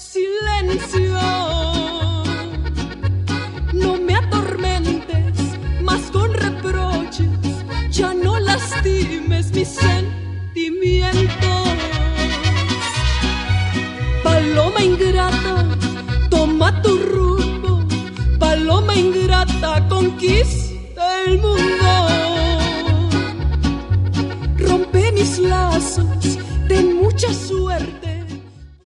silencio. No me atormentes más con reproches, ya no lastimes mis sentimientos. Paloma ingrata, toma tu rumbo. Paloma ingrata, conquista el mundo.